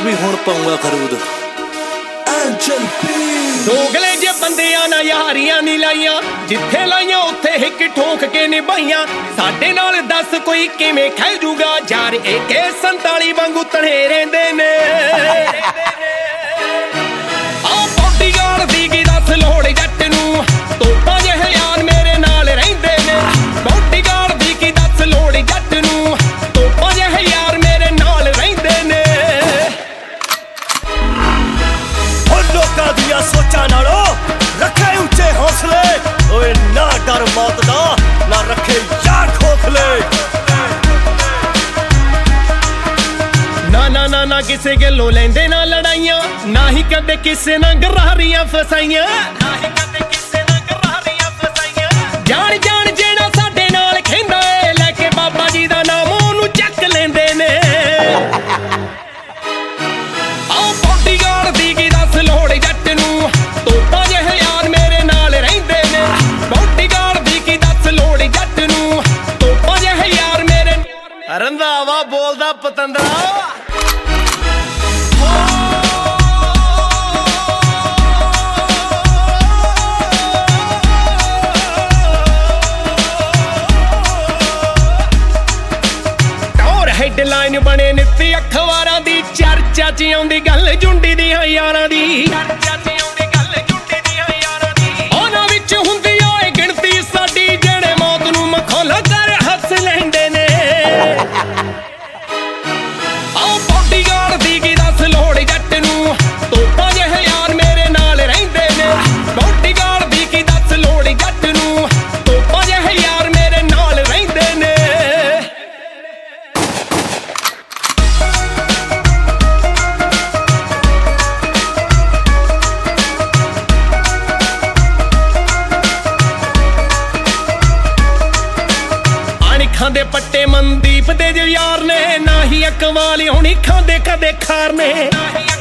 ਵੀ ਹੁਣ ਪਾਉਂਗਾ ਖਰੂਦ। ਦੋਗਲੇ ਜੇ ਬੰਦਿਆਂ ਨਾਲ ਯਾਰੀਆਂ ਨੀ ਲਾਈਆਂ, ਜਿੱਥੇ ਲਾਈਆਂ ਉੱਥੇ ਹਿੱਕ ਠੋਕ ਕੇ ਨਿਭਾਈਆਂ। ਸਾਡੇ ਨਾਲ ਦੱਸ ਕੋਈ ਕਿਵੇਂ ਖਹਿ ਜੂਗਾ, ਯਾਰ AK-47 ਵਾਂਗੂ ਤਣੇ ਰਹਿੰਦੇ ਨੇ। ਆਹ ਬੋਡੀਗਾਰਡ ਦੀ ਕੀ ਦੱਸ ਲੋੜ ਜੱਟ ਨੂੰ, ਤੋਪਾਂ ਜਿਹੇ ਯਾਰ ਮੇਰੇ ਨਾਲ ਰਹਿੰਦੇ ਨੇ। ਬੋਡੀਗਾਰਡ ਦੀ ਕੀ ਦੱਸ ਲੋੜ ਜੱਟ ਨੂੰ, ਤੋਪਾਂ ਜਿਹੇ ਯਾਰ ਮੇਰੇ ਨਾਲ ਰਹਿੰਦੇ ਨੇ। ਲੋਕਾਂ ਦੀਆਂ ਸੋਚਾਂ ਨਾਲੋਂ ਰੱਖੇ ਉੱਚੇ ਹੌਸਲੇ, ਓਏ ਨਾ ਡਰ ਮੌਤ ਦਾ ਨਾ ਰੱਖੇ ਯਾਰ ਖੋਖਲੇ। ਨਾ ਕਿਸੇ ਗੱਲੋਂ ਲੈਂਦੇ ਨਾ ਲੜਾਈਆਂ, ਨਾ ਹੀ ਕਦੇ ਕਿਸੇ ਨਾਲ ਗਰਾਰੀਆਂ ਫਸਾਈਆਂ। ਜਾਣ ਜਾਣ ਜਿਹੜਾ ਸਾਡੇ ਨਾਲ ਖਹਿੰਦਾ ਏ, ਲੈ ਕੇ ਬਾਬਾ ਜੀ ਦਾ ਨਾਮ ਉਹਨੂੰ ਚੱਕ ਲੈਂਦੇ ਨੇ। ਆਹ ਬੋਡੀਗਾਰਡ ਦੀ ਕੀ ਦੱਸ ਲੋੜ ਜੱਟ ਨੂੰ, ਤੋਪਾਂ ਜਿਹੇ ਯਾਰ ਮੇਰੇ ਨਾਲ ਰਹਿੰਦੇ ਨੇ। ਬੋਡੀਗਾਰਡ ਦੀ ਕੀ ਦੱਸ ਲੋੜ ਜੱਟ ਨੂੰ, ਤੋਪਾਂ ਜਿਹੇ ਯਾਰ ਮੇਰੇ। ਰੰਧਾਵਾ ਬੋਲਦਾ ਪਤੰਦਰਾ। ਹੈਡਲਾਈਨ ਬਣੇ ਨਿੱਤੀ ਅਖਬਾਰਾਂ ਦੀ, ਚਰਚਾ 'ਚ ਆਉਂਦੀ ਗੱਲ ਜੁੰਡੀ ਦੀਆਂ ਯਾਰਾਂ ਦੀ। ਉਹਨਾਂ ਵਿੱਚ ਹੁੰਦੀ ਓਏ ਗਿਣਤੀ ਸਾਡੀ, ਜਿਹੜੇ ਮੌਤ ਨੂੰ ਮਖੌਲਾਂ ਕਰ ਹੱਸ ਲੈਂਦੇ ਨੇ। ਆਹ ਬੋਡੀਗਾਰਡ ਦੀ ਕੀ ਦੱਸ ਲੋੜ ਜੱਟ ਨੂੰ, ਤੋਪਾਂ ਜਿਹੇ ਯਾਰ ਮੇਰੇ ਨਾਲ ਰਹਿੰਦੇ ਨੇ। ਬੋਡੀਗਾਰਡ ਦੀ ਕੀ ਦੱਸ ਲੋੜ ਜੱਟ ਨੂੰ, ਤੋਪਾਂ ਜਿਹੇ ਯਾਰ ਮੇਰੇ ਨਾਲ ਰਹਿੰਦੇ ਨੇ। ਖਾਂਦੇ ਪੱਟੇ ਮਨਦੀਪ ਦੇ ਜੋ ਯਾਰ ਨੇ, ਨਾ ਹੀ ਅਕਵਾਲ ਹੋਣੀ ਖਾਂਦੇ ਕਦੇ ਖਾਰ ਨੇ।